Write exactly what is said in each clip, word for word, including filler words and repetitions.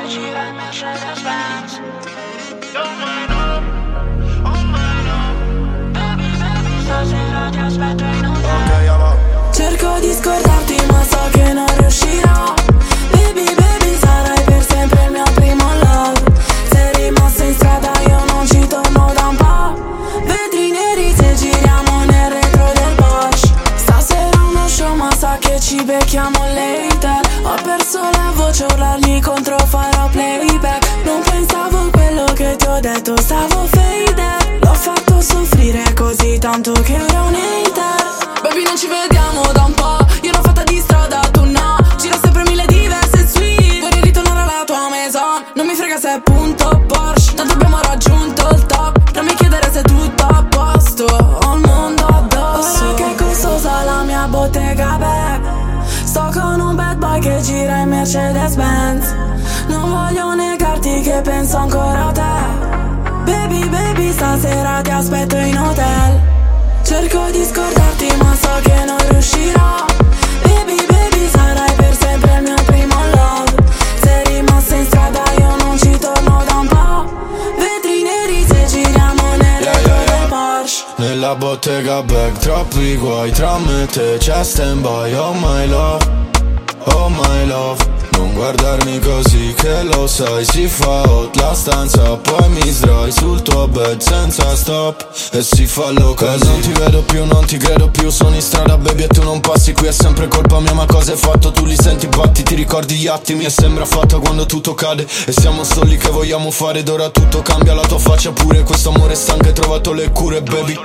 che gira in Mercedes-Benz. Oh my love, oh my love. Baby, baby, stasera ti aspetto in hotel. Ok, amo. Cerco di scordarti ma so che non riuscirò. Baby, baby, sarai per sempre il mio primo love. Sei rimasto in strada, io non ci torno da un po'. Vetri neri se giriamo nel retro del Porsche. Stasera uno show ma sa che ci becchiamo later. Ho perso la voce, urlargli contro farò playback. Non pensavo a quello che ti ho detto, stavo faded. L'ho fatto soffrire così tanto che ora un hater. Baby non ci vediamo da un po', io l'ho fatta di strada, tu no. Gira sempre mille diverse suite, vorrei ritornare alla tua maison. Non mi frega se è punto Porsche, tanto abbiamo raggiunto il top. Non mi chiedere se è tutto a posto, ho il mondo addosso. Ora che è costosa la mia bottega back. Sto con un bad boy che gira in Mercedes-Benz. Non voglio negarti che penso ancora a te. Baby, baby, stasera ti aspetto in hotel. Cerco di scordarti ma so che non riuscirò. Baby, baby, sarai per sempre il mio primo love. Sei rimasto in strada, io non ci torno da un po'. Vetri neri se giriamo nel Yeah, retro yeah, yeah. del Porsche. Nella bottega bag, troppi guai tra me e te, c'è stand by. Oh my love, oh my love. Non guardarmi così che lo sai, si fa hot la stanza, poi mi sdrai sul tuo bed senza stop e si fa loca. Non ti vedo più, non ti credo più, sono in strada baby e tu non passi qui, è sempre colpa mia ma cosa hai fatto? Tu li senti batti, ti ricordi gli attimi e sembra fatta quando tutto cade. E siamo soli che vogliamo fare ed ora tutto cambia, la tua faccia pure, questo amore stanco, hai trovato le cure baby.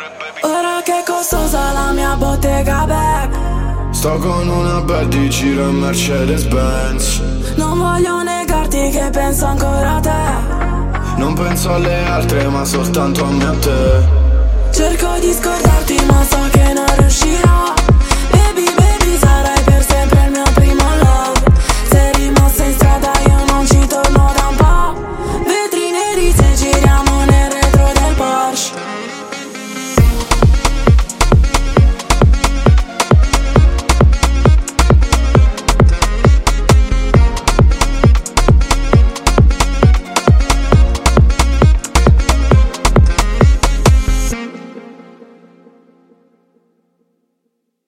Ora che è costosa la mia bottega back. Sto con una bad di giro in Mercedes-Benz. Non voglio negarti che penso ancora a te. Non penso alle altre ma soltanto a me e a te. Cerco di scordarti ma so che non riuscirò. Baby, baby, sarai per